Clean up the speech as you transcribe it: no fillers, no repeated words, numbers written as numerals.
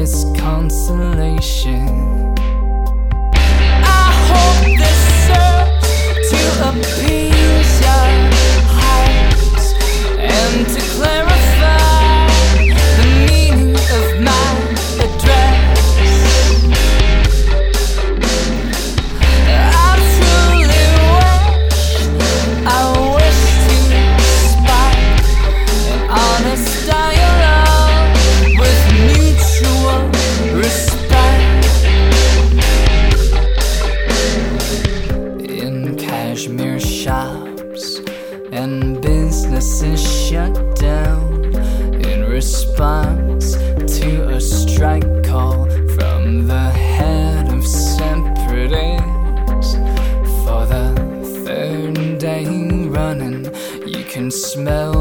this consolation. I hope this serves to appease your heart and to clarify the meaning of my address. I truly wish to spark an honest dialogue with mutual respect. In cashmere shops and businesses shut down in response to a strike call from the head of separatists. For the third day running, you can smell